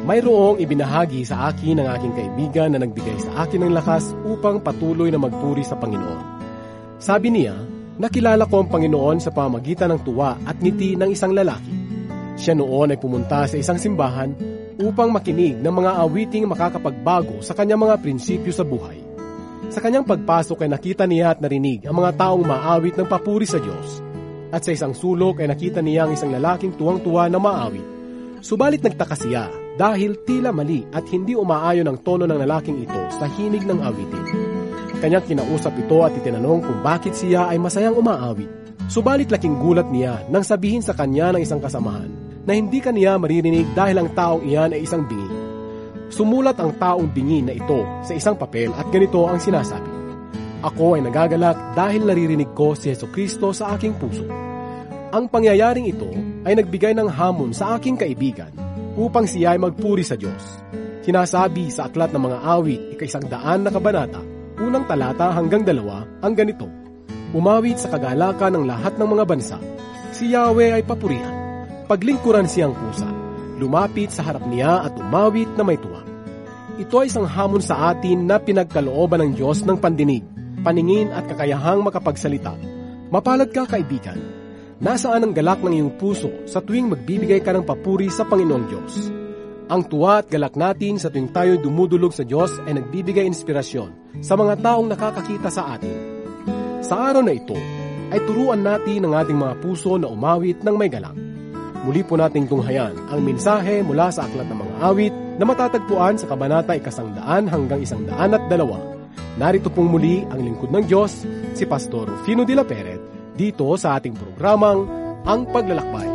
Mayroong ibinahagi sa akin ng aking kaibigan na nagbigay sa akin ng lakas upang patuloy na magpuri sa Panginoon. Sabi niya, nakilala ko ang Panginoon sa pamamagitan ng tuwa at ngiti ng isang lalaki. Siya noon ay pumunta sa isang simbahan upang makinig ng mga awiting makakapagbago sa kanyang mga prinsipyo sa buhay. Sa kanyang pagpasok ay nakita niya at narinig ang mga taong maawit ng papuri sa Diyos. At sa isang sulok ay nakita niya ang isang lalaking tuwang-tuwa na maawit. Subalit nagtaka siya dahil tila mali at hindi umaayon ang tono ng lalaking ito sa hinig ng awitin. Kanyang kinausap ito at itinanong kung bakit siya ay masayang umaawit. Subalit laking gulat niya nang sabihin sa kanya ng isang kasamahan na hindi kaniya maririnig dahil ang taong iyan ay isang bingi. Sumulat ang taong bingi na ito sa isang papel at ganito ang sinasabi, "Ako ay nagagalak dahil naririnig ko si Jesucristo sa aking puso." Ang pangyayaring ito ay nagbigay ng hamon sa aking kaibigan upang siya ay magpuri sa Diyos. Sinasabi sa Aklat ng Mga Awit, 100 na kabanata, 1 talata hanggang 2, ang ganito, "Umawit sa kagalakan ng lahat ng mga bansa. Si Yahweh ay papurihan. Paglingkuran siyang pusa. Lumapit sa harap niya at umawit na may tuwa." Ito ay isang hamon sa atin na pinagkalooban ng Diyos ng pandinig, paningin at kakayahang makapagsalita. Mapalad ka, kaibigan. Nasaan ang galak ng iyong puso sa tuwing magbibigay ka ng papuri sa Panginoong Diyos? Ang tuwa at galak natin sa tuwing tayo dumudulog sa Diyos ay nagbibigay inspirasyon sa mga taong nakakakita sa atin. Sa araw na ito, ay turuan natin ang ating mga puso na umawit ng may galak. Muli po nating tunghayan ang mensahe mula sa Aklat ng Mga Awit na matatagpuan sa kabanata 100 hanggang 102. Narito pong muli ang lingkod ng Diyos, si Pastor Rufino de la Peret, dito sa ating programang Ang Paglalakbay.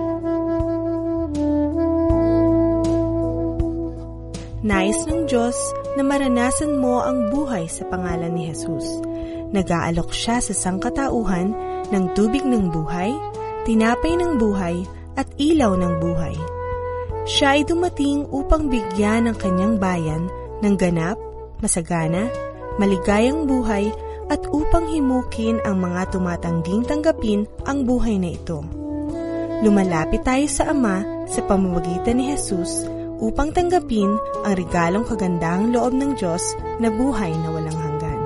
Nais ng Diyos na maranasan mo ang buhay sa pangalan ni Jesus. Nag-aalok siya sa sangkatauhan ng tubig ng buhay, tinapay ng buhay, at ilaw ng buhay. Siya ay dumating upang bigyan ng kanyang bayan ng ganap, masagana, maligayang buhay at upang himukin ang mga tumatangging tanggapin ang buhay na ito. Lumalapit tayo sa Ama sa pamamagitan ni Jesus upang tanggapin ang regalong kagandahang loob ng Diyos na buhay na walang hanggan.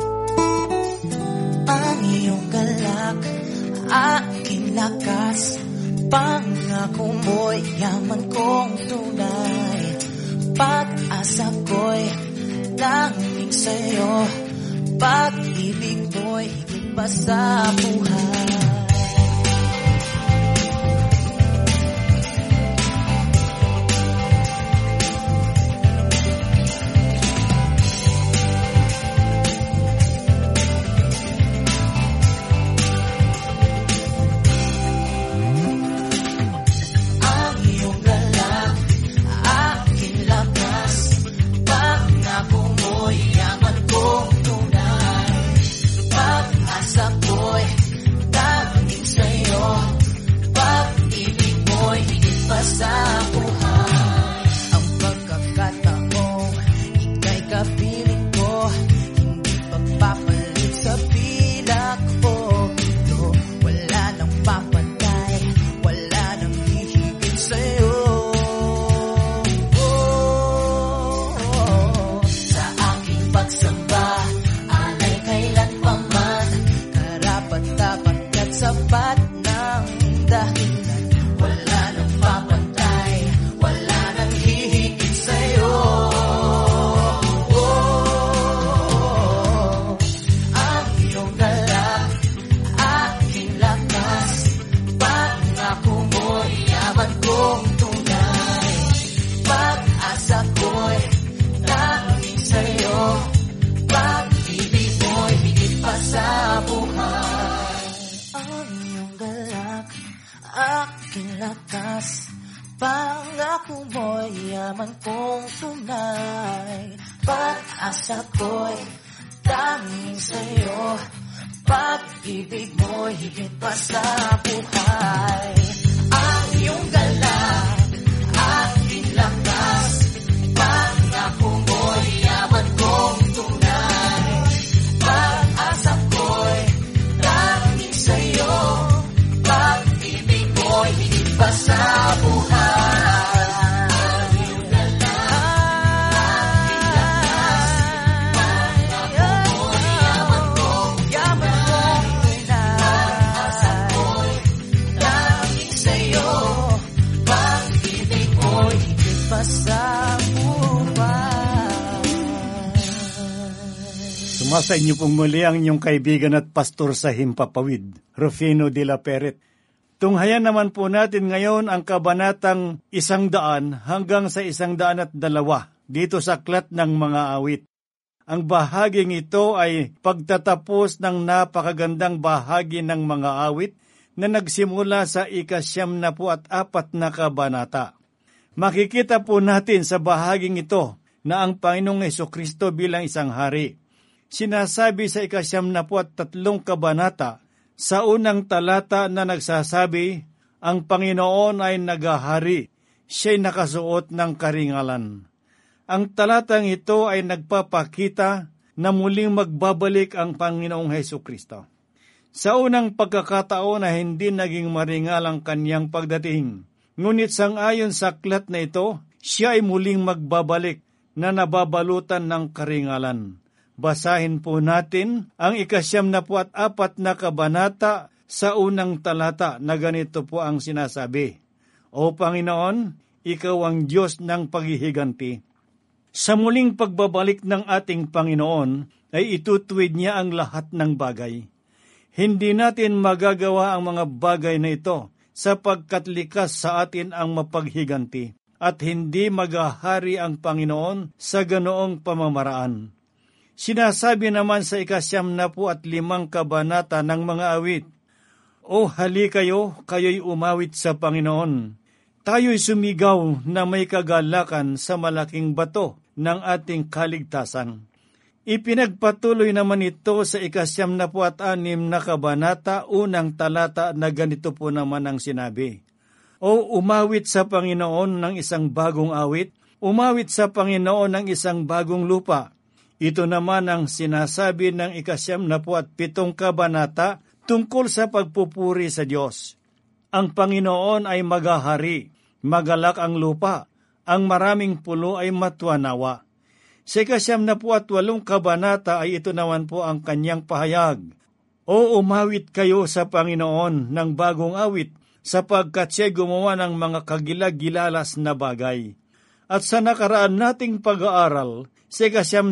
Ang iyong galak, aking lakas, pangako mo'y yaman kong tunay. Pag-asa ko'y tanging sa'yo, pag-ibig mo'y higit pa sa buhay. Pangako mo'y yaman kong tunay. Pag-asa ko'y tanging sa'yo, pag-ibig mo'y higit pa sa buhay. Ang iyong galak, aking lakas, pangako mo'y yaman kong tunay. Pag-asa ko'y tanging sa'yo, pag-ibig mo'y higit pa sa buhay. Sumasa inyo pong muli ang inyong kaibigan at pastor sa Himpapawid, Rufino de la Peret. Tunghayan naman po natin ngayon ang kabanatang 100 hanggang sa 102 dito sa Aklat ng Mga Awit. Ang bahaging ito ay pagtatapos ng napakagandang bahagi ng mga awit na nagsimula sa 94 na kabanata. Makikita po natin sa bahaging ito na ang Panginoong Hesukristo bilang isang hari. Sinasabi sa 93 kabanata sa unang talata na nagsasabi, ang Panginoon ay nagahari, siya'y nakasuot ng karingalan. Ang talatang ito ay nagpapakita na muling magbabalik ang Panginoong Hesukristo. Sa unang pagkakataon na hindi naging maringal ang kanyang pagdating, ngunit sang-ayon sa aklat na ito, siya ay muling magbabalik na nababalutan ng karingalan. Basahin po natin ang 94 na kabanata sa unang talata na ganito po ang sinasabi. O Panginoon, Ikaw ang Diyos ng paghihiganti. Sa muling pagbabalik ng ating Panginoon ay itutuwid niya ang lahat ng bagay. Hindi natin magagawa ang mga bagay na ito sapagkat likas sa atin ang mapaghiganti at hindi maghahari ang Panginoon sa ganoong pamamaraan. Sinasabi naman sa 95 kabanata ng mga awit, O hali kayo'y umawit sa Panginoon. Tayo'y sumigaw na may kagalakan sa malaking bato ng ating kaligtasan. Ipinagpatuloy naman ito sa 96 na kabanata, unang talata na ganito po naman ang sinabi. O umawit sa Panginoon ng isang bagong awit, umawit sa Panginoon ng isang bagong lupa. Ito naman ang sinasabi ng 97 kabanata tungkol sa pagpupuri sa Diyos. Ang Panginoon ay maghahari, magalak ang lupa, ang maraming pulo ay matuanawa. Sa 98 kabanata ay ito naman po ang kanyang pahayag. O umawit kayo sa Panginoon ng bagong awit, sapagkat siya gumawa ng mga kagilag-gilalas na bagay. At sa nakaraan nating pag-aaral, sa 99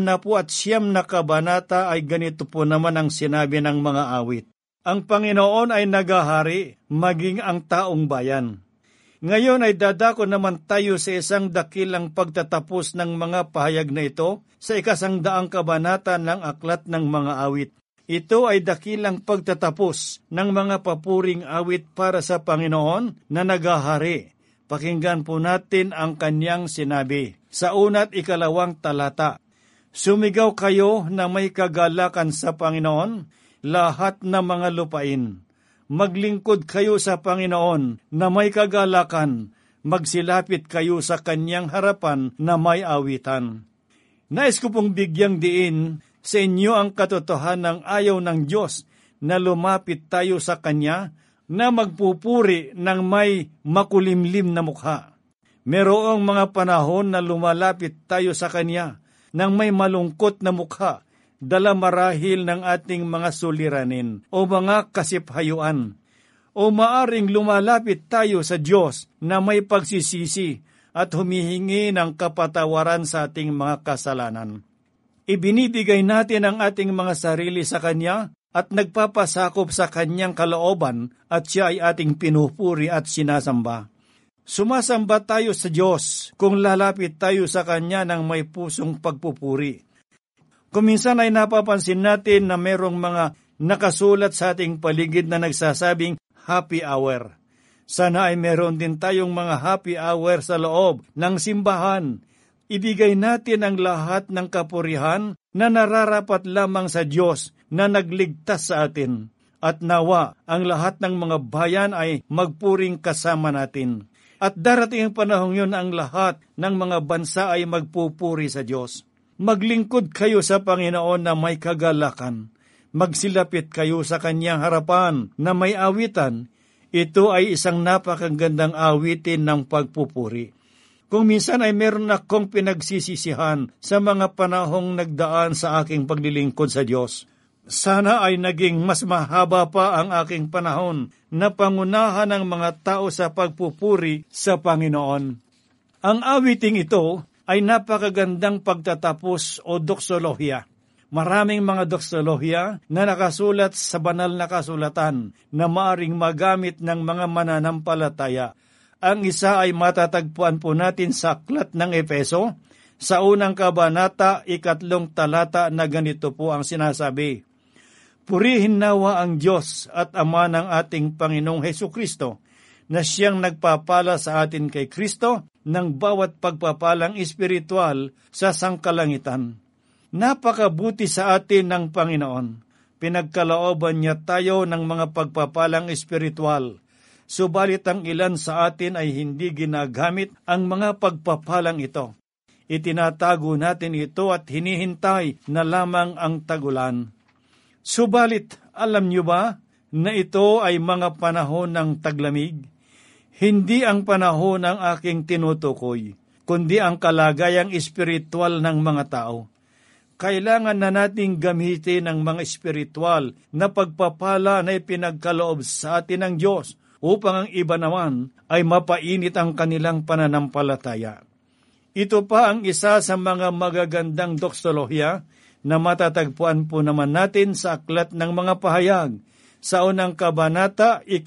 na kabanata ay ganito po naman ang sinabi ng mga awit. Ang Panginoon ay nagahari, maging ang taong bayan. Ngayon ay dadako naman tayo sa isang dakilang pagtatapos ng mga pahayag na ito sa 100 kabanata ng Aklat ng Mga Awit. Ito ay dakilang pagtatapos ng mga papuring awit para sa Panginoon na nagahari. Pakinggan po natin ang kanyang sinabi sa 1 at 2 talata. Sumigaw kayo na may kagalakan sa Panginoon, lahat ng mga lupain. Maglingkod kayo sa Panginoon na may kagalakan, magsilapit kayo sa kanyang harapan na may awitan. Nais ko pong bigyang diin sa inyo ang katotohanan ng ayaw ng Diyos na lumapit tayo sa Kanya na magpupuri ng may makulimlim na mukha. Merong mga panahon na lumalapit tayo sa Kanya ng may malungkot na mukha, dala marahil ng ating mga suliranin o mga kasiphayuan. O maaring lumalapit tayo sa Diyos na may pagsisisi at humihingi ng kapatawaran sa ating mga kasalanan. Ibinibigay natin ang ating mga sarili sa Kanya at nagpapasakop sa Kanyang kalooban at Siya ay ating pinupuri at sinasamba. Sumasamba tayo sa Diyos kung lalapit tayo sa Kanya ng may pusong pagpupuri. Kuminsan ay napapansin natin na merong mga nakasulat sa ating paligid na nagsasabing happy hour. Sana ay meron din tayong mga happy hour sa loob ng simbahan. Ibigay natin ang lahat ng kapurihan na nararapat lamang sa Diyos na nagligtas sa atin. At nawa ang lahat ng mga bayan ay magpuring kasama natin. At darating ang panahong yun ang lahat ng mga bansa ay magpupuri sa Diyos. Maglingkod kayo sa Panginoon na may kagalakan. Magsilapit kayo sa Kanyang harapan na may awitan. Ito ay isang napakagandang awitin ng pagpupuri. Kung minsan ay meron akong pinagsisisihan sa mga panahong nagdaan sa aking paglilingkod sa Diyos. Sana ay naging mas mahaba pa ang aking panahon na pangunahan ng mga tao sa pagpupuri sa Panginoon. Ang awiting ito ay napakagandang pagtatapos o doksolohiya. Maraming mga doxolohiya na nakasulat sa banal na kasulatan na maaring magamit ng mga mananampalataya. Ang isa ay matatagpuan po natin sa aklat ng Efeso, sa unang kabanata, 3 talata na ganito po ang sinasabi. Purihin nawa ang Diyos at Ama ng ating Panginoong Hesukristo, na siyang nagpapala sa atin kay Kristo ng bawat pagpapalang espiritual sa sangkalangitan. Napakabuti sa atin ng Panginoon. Pinagkalooban niya tayo ng mga pagpapalang espiritual. Subalit ang ilan sa atin ay hindi ginagamit ang mga pagpapalang ito. Itinatago natin ito at hinihintay na lamang ang tagulan. Subalit, alam niyo ba na ito ay mga panahon ng taglamig? Hindi ang panahon ng aking tinutukoy, kundi ang kalagayang espiritual ng mga tao. Kailangan na nating gamitin ang mga espiritual na pagpapala na ipinagkaloob sa atin ng Diyos upang ang iba naman ay mapainit ang kanilang pananampalataya. Ito pa ang isa sa mga magagandang doxolohiya na matatagpuan po naman natin sa aklat ng mga pahayag. Sa unang kabanata, 5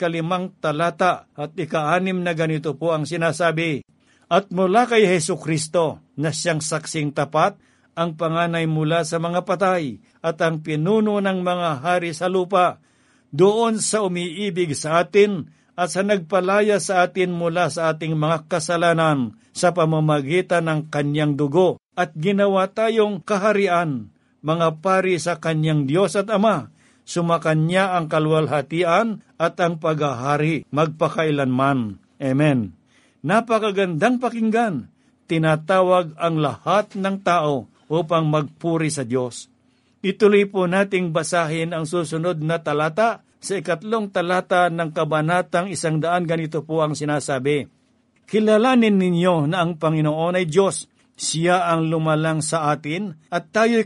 talata at 6 na ganito po ang sinasabi. At mula kay Hesukristo na siyang saksing tapat, ang panganay mula sa mga patay at ang pinuno ng mga hari sa lupa, doon sa umiibig sa atin at sa nagpalaya sa atin mula sa ating mga kasalanan sa pamamagitan ng kanyang dugo at ginawa tayong kaharian, mga pari sa kanyang Diyos at Ama, sumakanya ang kaluwalhatian at ang paghahari magpakailanman. Amen. Napakagandang pakinggan. Tinatawag ang lahat ng tao upang magpuri sa Diyos. Ituloy po nating basahin ang susunod na talata. Sa 3 talata ng kabanatang 100 ganito po ang sinasabi. Kilalanin ninyo na ang Panginoon ay Diyos. Siya ang lumalang sa atin at tayo'y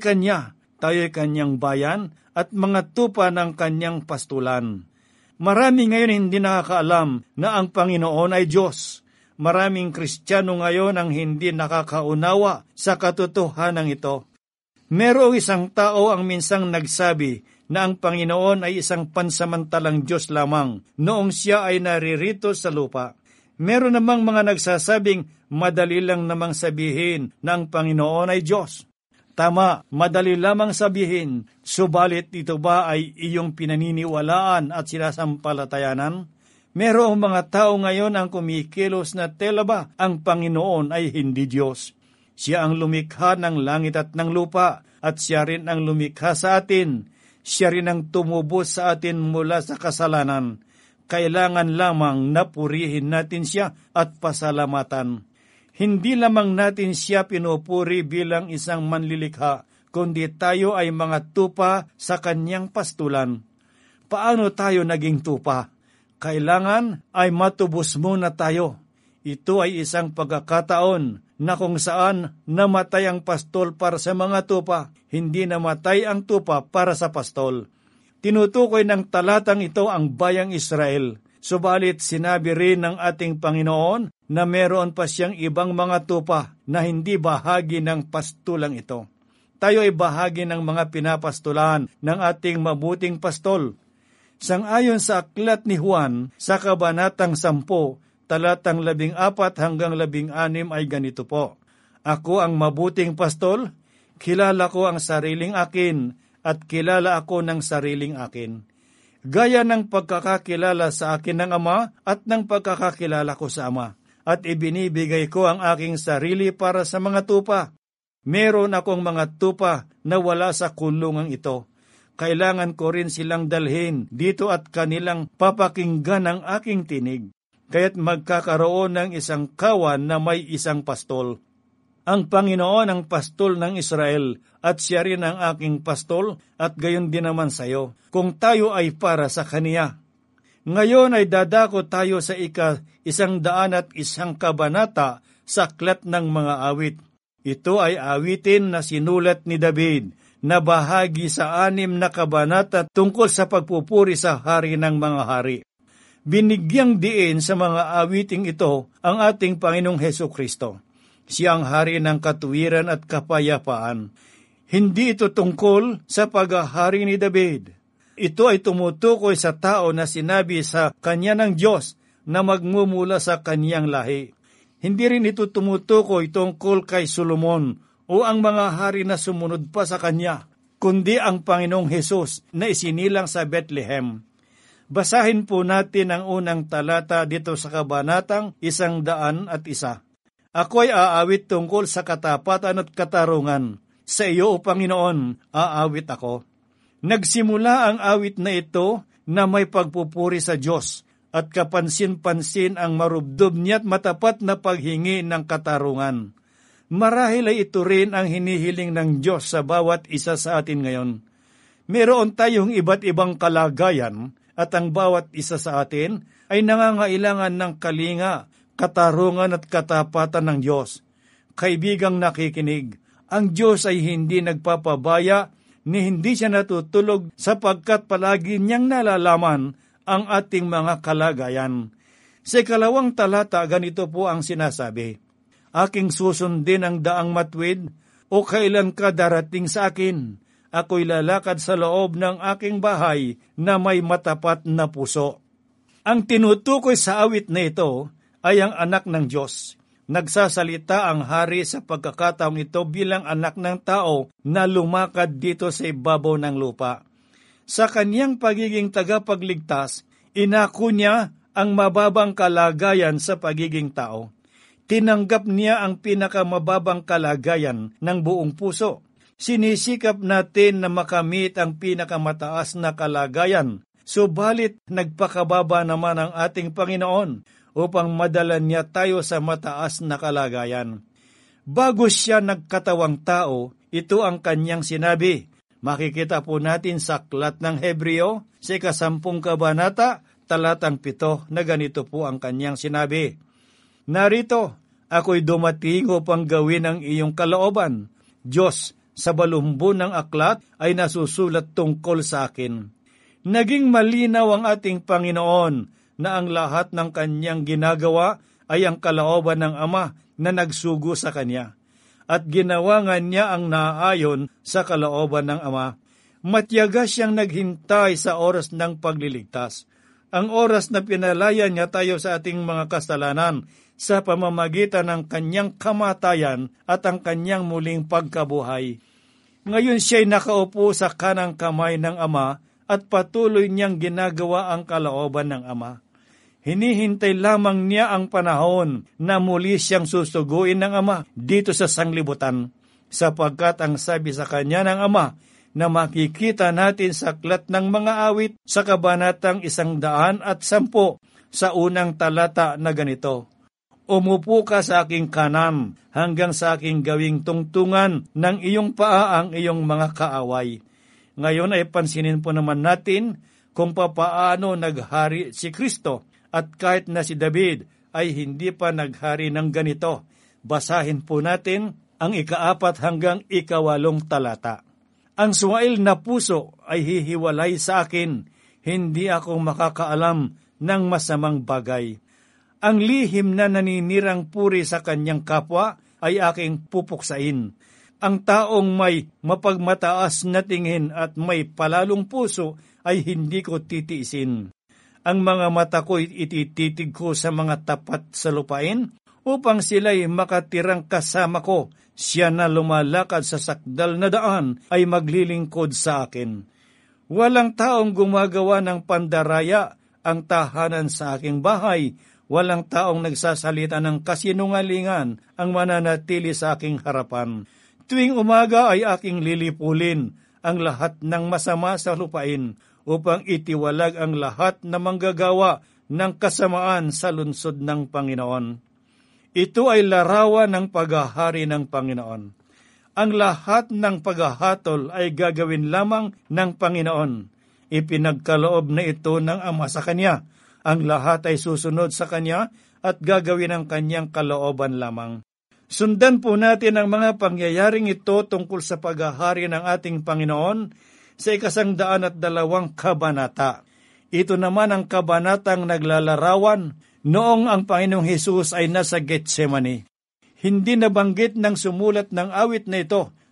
kanyang bayan at mga tupa ng kanyang pastulan. Marami ngayon hindi nakakaalam na ang Panginoon ay Diyos. Maraming Kristiyano ngayon ang hindi nakakaunawa sa katotohanan ito. Merong isang tao ang minsang nagsabi na ang Panginoon ay isang pansamantalang Diyos lamang noong siya ay naririto sa lupa. Meron namang mga nagsasabing madali lang namang sabihin na ang Panginoon ay Diyos. Tama, madali lamang sabihin, subalit ito ba ay iyong pinaniniwalaan at sinasampalatayanan? Merong mga tao ngayon ang kumikilos na tela ba ang Panginoon ay hindi Diyos. Siya ang lumikha ng langit at ng lupa at siya rin ang lumikha sa atin. Siya rin ang tumubos sa atin mula sa kasalanan. Kailangan lamang napurihin natin siya at pasalamatan. Hindi lamang natin siya pinupuri bilang isang manlilikha, kundi tayo ay mga tupa sa kanyang pastulan. Paano tayo naging tupa? Kailangan ay matubos muna tayo. Ito ay isang pagkakataon na kung saan namatay ang pastol para sa mga tupa, hindi namatay ang tupa para sa pastol. Tinutukoy ng talatang ito ang bayang Israel. Subalit sinabi rin ng ating Panginoon na meron pa siyang ibang mga tupa na hindi bahagi ng pastulang ito. Tayo ay bahagi ng mga pinapastulan ng ating mabuting pastol. Sang-ayon sa aklat ni Juan sa kabanatang 10, talatang 14 hanggang 16 ay ganito po. Ako ang mabuting pastol, kilala ko ang sariling akin at kilala ako ng sariling akin. Gaya ng pagkakakilala sa akin ng Ama at ng pagkakakilala ko sa Ama. At ibinibigay ko ang aking sarili para sa mga tupa. Meron akong mga tupa na wala sa kulungang ito. Kailangan ko rin silang dalhin dito at kanilang papakinggan ang aking tinig. Kaya't magkakaroon ng isang kawan na may isang pastol. Ang Panginoon ang pastol ng Israel at siya rin ang aking pastol at gayon din naman sa iyo, kung tayo ay para sa Kaniya. Ngayon ay dadako tayo sa 101 kabanata sa aklat ng mga awit. Ito ay awitin na sinulat ni David na bahagi sa 6 na kabanata tungkol sa pagpupuri sa hari ng mga hari. Binigyang diin sa mga awiting ito ang ating Panginoong Hesukristo. Siya ang hari ng katuwiran at kapayapaan. Hindi ito tungkol sa paghahari ni David. Ito ay tumutukoy sa tao na sinabi sa kanya ng Diyos na magmumula sa kanyang lahi. Hindi rin ito tumutukoy tungkol kay Solomon o ang mga hari na sumunod pa sa kanya, kundi ang Panginoong Hesus na isinilang sa Bethlehem. Basahin po natin ang unang talata dito sa kabanatang 101. Ako ay aawit tungkol sa katapatan at katarungan. Sa iyo, O Panginoon, aawit ako. Nagsimula ang awit na ito na may pagpupuri sa Diyos at kapansin-pansin ang marubdob niya at matapat na paghingi ng katarungan. Marahil ay ito rin ang hinihiling ng Diyos sa bawat isa sa atin ngayon. Meron tayong iba't ibang kalagayan at ang bawat isa sa atin ay nangangailangan ng kalinga, katarungan at katapatan ng Diyos. Kaibigang nakikinig, ang Diyos ay hindi nagpapabaya ni hindi siya natutulog sapagkat palagi niyang nalalaman ang ating mga kalagayan. Sa 2 talata, ganito po ang sinasabi, Aking susundin ang daang matwid, o kailan ka darating sa akin? Ako'y lalakad sa loob ng aking bahay na may matapat na puso. Ang tinutukoy sa awit na ito ay ang anak ng Diyos. Nagsasalita ang hari sa pagkakataong ito bilang anak ng tao na lumakad dito sa ibabaw ng lupa. Sa kaniyang pagiging tagapagligtas, inako niya ang mababang kalagayan sa pagiging tao. Tinanggap niya ang pinakamababang kalagayan ng buong puso. Sinisikap natin na makamit ang pinakamataas na kalagayan, subalit nagpakababa naman ang ating Panginoon upang madala niya tayo sa mataas na kalagayan. Bago siya nagkatawang tao, ito ang kanyang sinabi. Makikita po natin sa aklat ng Hebreo, sa 10 kabanata, talatang 7, na ganito po ang kanyang sinabi. Narito, ako'y dumating upang gawin ang iyong kalooban. Diyos, sa balumbo ng aklat ay nasusulat tungkol sa akin. Naging malinaw ang ating Panginoon na ang lahat ng kanyang ginagawa ay ang kalooban ng Ama na nagsugo sa kanya. At ginawa nga niya ang naayon sa kalooban ng Ama. Matyaga siyang naghintay sa oras ng pagliligtas. Ang oras na pinalaya niya tayo sa ating mga kasalanan sa pamamagitan ng kanyang kamatayan at ang kanyang muling pagkabuhay. Ngayon siya'y nakaupo sa kanang kamay ng Ama at patuloy niyang ginagawa ang kalooban ng Ama. Hinihintay lamang niya ang panahon na muli siyang susuguin ng Ama dito sa sanglibutan, sapagkat ang sabi sa kanya ng Ama na makikita natin sa aklat ng mga awit sa kabanatang 110 sa unang talata na ganito, Umupo ka sa aking kanan hanggang sa aking gawing tungtungan ng iyong paa ang iyong mga kaaway. Ngayon ay pansinin po naman natin kung papaano naghari si Kristo at kahit na si David ay hindi pa naghari ng ganito. Basahin po natin ang 4 hanggang 8 talata. Ang suwail na puso ay hihiwalay sa akin, hindi ako makakaalam ng masamang bagay. Ang lihim na naninirang puri sa kanyang kapwa ay aking pupuksain. Ang taong may mapagmataas na tingin at may palalong puso ay hindi ko titiisin. Ang mga mata ko'y itititig ko sa mga tapat sa lupain upang sila'y makatirang kasama ko. Siya na lumalakad sa sakdal na daan ay maglilingkod sa akin. Walang taong gumagawa ng pandaraya ang tahanan sa aking bahay. Walang taong nagsasalita ng kasinungalingan ang mananatili sa aking harapan. Tuwing umaga ay aking lilipulin ang lahat ng masama sa lupain upang itiwalag ang lahat na manggagawa ng kasamaan sa lungsod ng Panginoon. Ito ay larawan ng paghahari ng Panginoon. Ang lahat ng paghahatol ay gagawin lamang ng Panginoon. Ipinagkaloob na ito ng Ama sa Kanya. Ang lahat ay susunod sa Kanya at gagawin ang Kanyang kalooban lamang. Sundan po natin ang mga pangyayaring ito tungkol sa paghahari ng ating Panginoon sa 102 kabanata. Ito naman ang kabanatang naglalarawan noong ang Panginoong Hesus ay nasa Getsemani. Hindi nabanggit ng sumulat ng awit na ito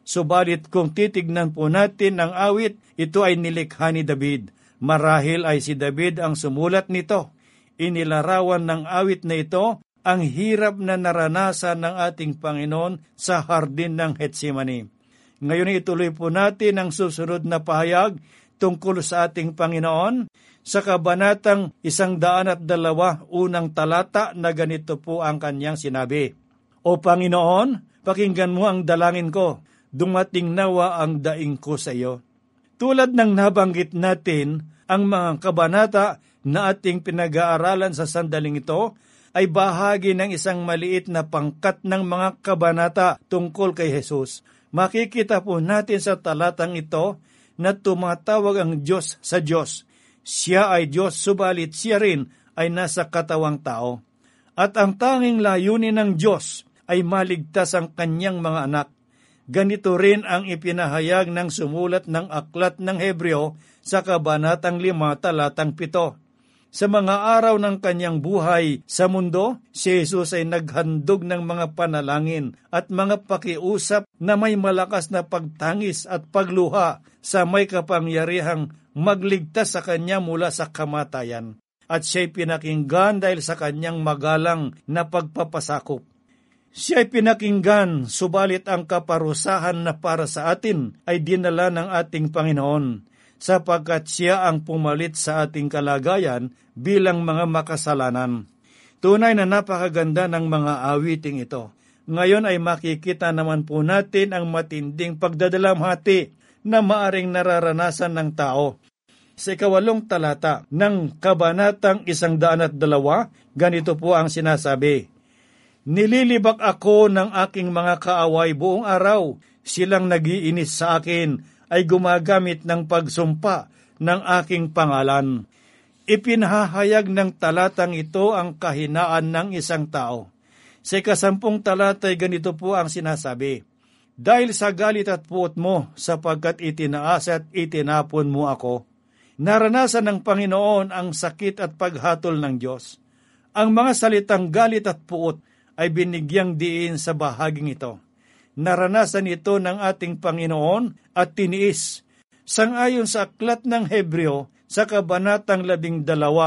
Subalit kung titignan po natin ang awit, ito ay nilikha ni David. Marahil ay si David ang sumulat nito. Inilarawan ng awit na ito ang hirap na naranasan ng ating Panginoon sa hardin ng Getsemani. Ngayon ituloy po natin ang susunod na pahayag tungkol sa ating Panginoon sa kabanatang 102, unang talata na ganito po ang kanyang sinabi. O Panginoon, pakinggan mo ang dalangin ko. Dumating nawa ang daing ko sa iyo. Tulad ng nabanggit natin, ang mga kabanata na ating pinag-aaralan sa sandaling ito ay bahagi ng isang maliit na pangkat ng mga kabanata tungkol kay Jesus. Makikita po natin sa talatang ito na tumatawag ang Diyos sa Diyos. Siya ay Diyos, subalit siya rin ay nasa katawang tao. At ang tanging layunin ng Diyos ay maligtas ang kanyang mga anak. Ganito rin ang ipinahayag ng sumulat ng aklat ng Hebreo sa kabanatang 5, talatang 7. Sa mga araw ng kanyang buhay sa mundo, si Jesus ay naghandog ng mga panalangin at mga pakiusap na may malakas na pagtangis at pagluha sa may kapangyarihang magligtas sa kanya mula sa kamatayan. At siya'y pinakinggan dahil sa kanyang magalang na pagpapasakop. Siya'y pinakinggan, subalit ang kaparusahan na para sa atin ay dinala ng ating Panginoon, sapagkat siya ang pumalit sa ating kalagayan bilang mga makasalanan. Tunay na napakaganda ng mga awiting ito. Ngayon ay makikita naman po natin ang matinding pagdadalamhati na maaring nararanasan ng tao. Sa 8 talata ng kabanatang 102, ganito po ang sinasabi. Nililibak ako ng aking mga kaaway buong araw. Silang nagiinis sa akin ay gumagamit ng pagsumpa ng aking pangalan. Ipinahayag ng talatang ito ang kahinaan ng isang tao. Sa 10 talata ay ganito po ang sinasabi. Dahil sa galit at puot mo, sapagkat itinaas at itinapon mo ako. Naranasan ng Panginoon ang sakit at paghatol ng Diyos. Ang mga salitang galit at puot ay binigyang diin sa bahaging ito. Naranasan ito ng ating Panginoon at tiniis. Sangayon sa aklat ng Hebreo, sa kabanatang 12,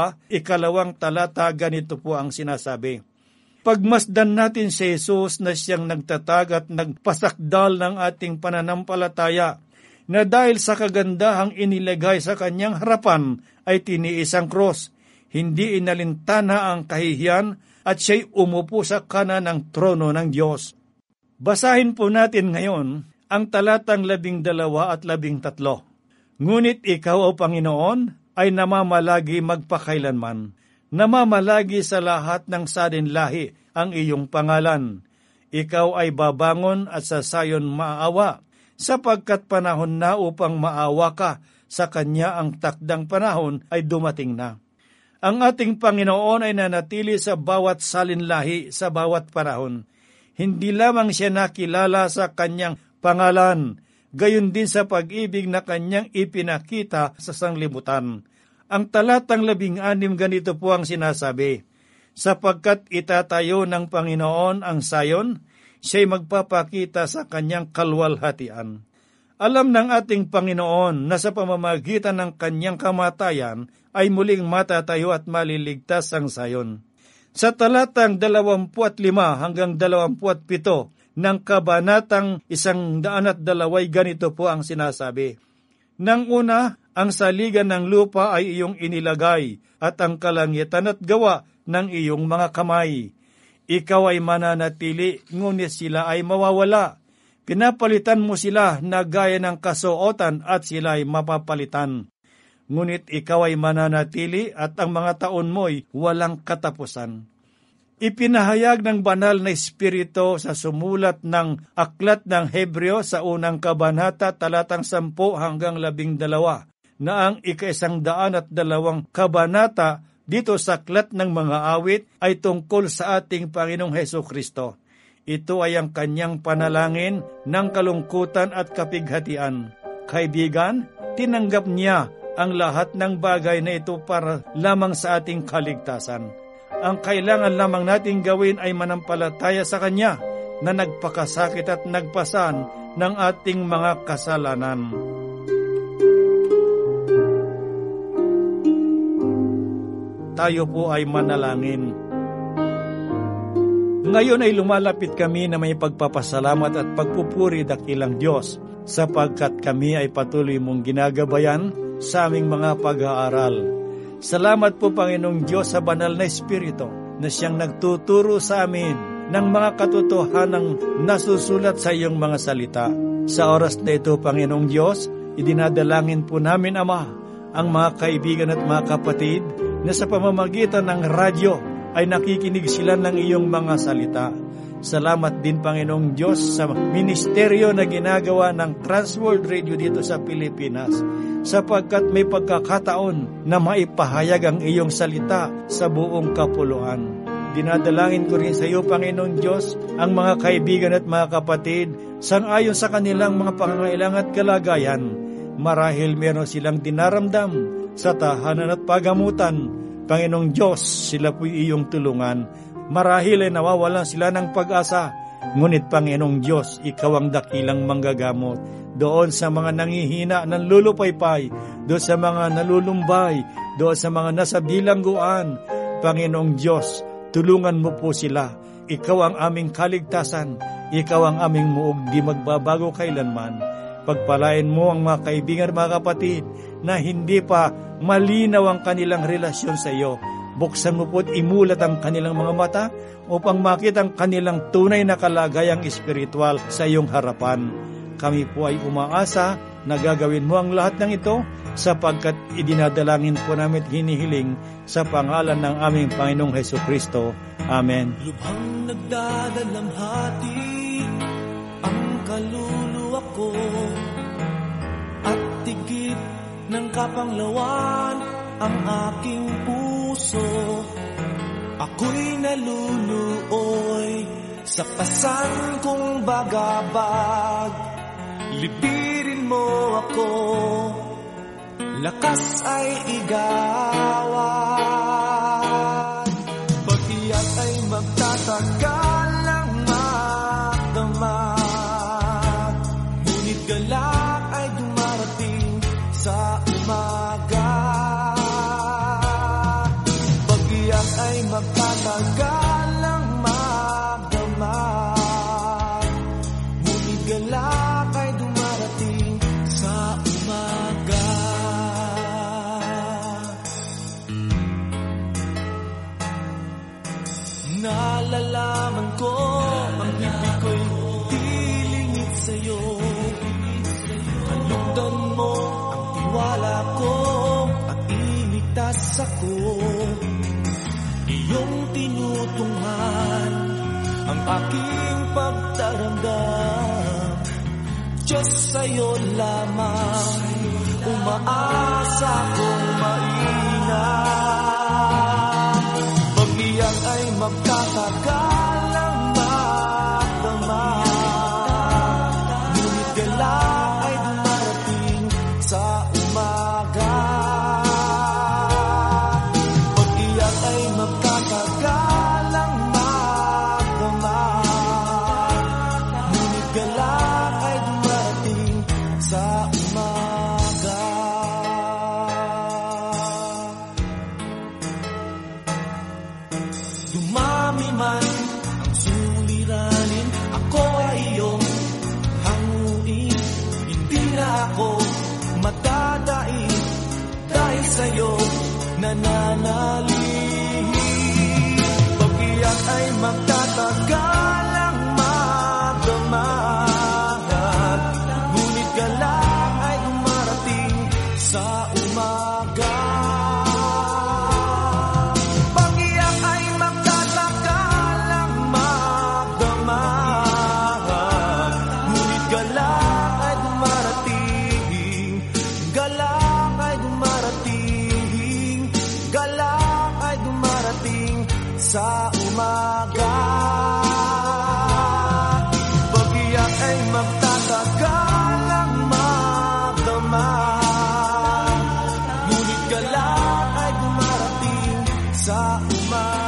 2 talata, ganito po ang sinasabi. Pagmasdan natin si Jesus na siyang nagtatag at nagpasakdal ng ating pananampalataya, na dahil sa kagandahang inilagay sa kanyang harapan ay tiniis ang cross. Hindi inalintana ang kahihiyan at siya'y umupo sa kanan ng trono ng Diyos. Basahin po natin ngayon ang talatang 12 at 13. Ngunit ikaw, O Panginoon, ay namamalagi magpakailanman. Namamalagi sa lahat ng sadinlahi ang iyong pangalan. Ikaw ay babangon at sa sayon maawa, sapagkat panahon na upang maawa ka, sa kanya ang takdang panahon ay dumating na. Ang ating Panginoon ay nanatili sa bawat salinlahi sa bawat panahon. Hindi lamang siya nakilala sa kanyang pangalan, gayon din sa pag-ibig na kanyang ipinakita sa sanglibutan. Ang talatang 16 ganito po ang sinasabi, sapagkat itatayo ng Panginoon ang sayon, siya'y magpapakita sa kanyang kalwalhatian. Alam ng ating Panginoon na sa pamamagitan ng kanyang kamatayan ay muling matatayo at maliligtas ang sayon. Sa talatang 25 hanggang 27 ng kabanatang 102, ganito po ang sinasabi. Nang una, ang saligan ng lupa ay iyong inilagay at ang kalangitan at gawa ng iyong mga kamay. Ikaw ay mananatili, ngunit sila ay mawawala. Pinapalitan mo sila na gaya ng kasuotan at sila ay mapapalitan. Ngunit ikaw ay mananatili at ang mga taon mo'y walang katapusan. Ipinahayag ng banal na Espiritu sa sumulat ng aklat ng Hebreo sa unang kabanata talatang 10 hanggang 12 na ang 102 kabanata dito sa aklat ng mga awit ay tungkol sa ating Panginoong Hesukristo. Ito ay ang kanyang panalangin ng kalungkutan at kapighatian. Kaibigan, tinanggap niya ang lahat ng bagay na ito para lamang sa ating kaligtasan. Ang kailangan lamang nating gawin ay manampalataya sa Kanya na nagpakasakit at nagpasan ng ating mga kasalanan. Tayo po ay manalangin. Ngayon ay lumalapit kami na may pagpapasalamat at pagpupuri dakilang Diyos, sapagkat kami ay patuloy mong ginagabayan sa aming mga pag-aaral. Salamat po, Panginoong Diyos, sa banal na Espiritu na siyang nagtuturo sa amin ng mga katotohanang nasusulat sa iyong mga salita. Sa oras na ito, Panginoong Diyos, idinadalangin po namin, Ama, ang mga kaibigan at mga kapatid na sa pamamagitan ng radyo ay nakikinig sila ng iyong mga salita. Salamat din, Panginoong Diyos, sa ministeryo na ginagawa ng Transworld Radio dito sa Pilipinas, sapagkat may pagkakataon na maipahayag ang iyong salita sa buong kapuluan. Dinadalangin ko rin sa iyo, Panginoong Diyos, ang mga kaibigan at mga kapatid sang-ayon sa kanilang mga pangangailangan at kalagayan. Marahil meron silang dinaramdam sa tahanan at pagamutan. Panginoong Diyos, sila po'y iyong tulungan. Marahil ay nawawalan sila ng pag-asa. Ngunit, Panginoong Diyos, ikaw ang dakilang manggagamot. Doon sa mga nangihina ng lulupaypay, doon sa mga nalulumbay, doon sa mga nasa bilangguan, Panginoong Diyos, tulungan mo po sila. Ikaw ang aming kaligtasan. Ikaw ang aming muog di magbabago kailanman. Pagpalain mo ang mga kaibigan at mga kapatid na hindi pa malinaw ang kanilang relasyon sa iyo. Buksan mo po't imulat ang kanilang mga mata upang makita ang kanilang tunay na kalagayang espiritual sa iyong harapan. Kami po ay umaasa na gagawin mo ang lahat ng ito sapagkat idinadalangin po namin at hinihiling sa pangalan ng aming Panginoong Hesukristo. Amen. Lubhang nagdadalamhati ang kaluluwa ko at tigit ng kapanglawan ang aking puso. Ako'y naluluoy sa pasan kong bagabag. Lipirin mo ako, lakas ay igawan. Pag-iyak ay magtatagal lang magdamag, ngunit galak ay dumarating sa umaga. Pag-iyak ay magtatagal lang magdamag, ngunit galak ay dumarating sa umaga. Nalalaman ko ang ibig ko'y dilingit sa'yo. Kalugdan mo ang tiwala ko at iligtas ako. Iyong tinutunghan ang aking pagdaramdam. Diyos, sa'yo lamang umaasa kong mainam. Pag-iyak ay magtatagal lang magdamag, ngunit galak ay dumarating sa umaga. Pag-iyak ay magtatagal lang magdamag, ngunit galak ay dumarating sa umaga. Dumami man ang suliranin, ako ay iyong hanguin. Hindi na ako matadaig dahil sa'yo nananalig. Pag-iyak ay magtatagal lang magdamag, ngunit galak ay dumarating sa umaga. Pag-iyak ay magtatagal lang magdamag, ngunit galak ay dumarating. Galak ay dumarating. Galak ay dumarating sa umaga. Pag-iyak ay magtatagal lang magdamag, ngunit galak ay dumarating sa umaga.